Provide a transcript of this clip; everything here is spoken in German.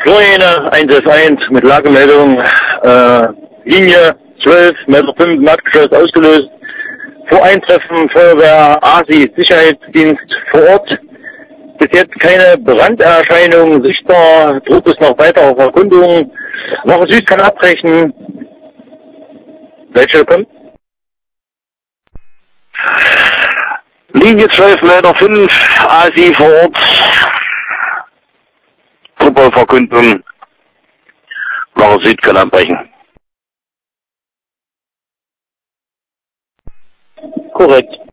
Floriane 111 mit Lagemeldung, Linie 12, Meter 5, Marktgeschloss ausgelöst. Vor Eintreffen Feuerwehr ASI Sicherheitsdienst vor Ort. Bis jetzt keine Branderscheinungen sichtbar. Druck ist noch weiter auf Erkundung. Wache Süd kann abbrechen. Welche kommt? Linie 12, Meter 5, ASI vor Ort. Truppelverkündung. Wache Süd kann abbrechen. Korrekt.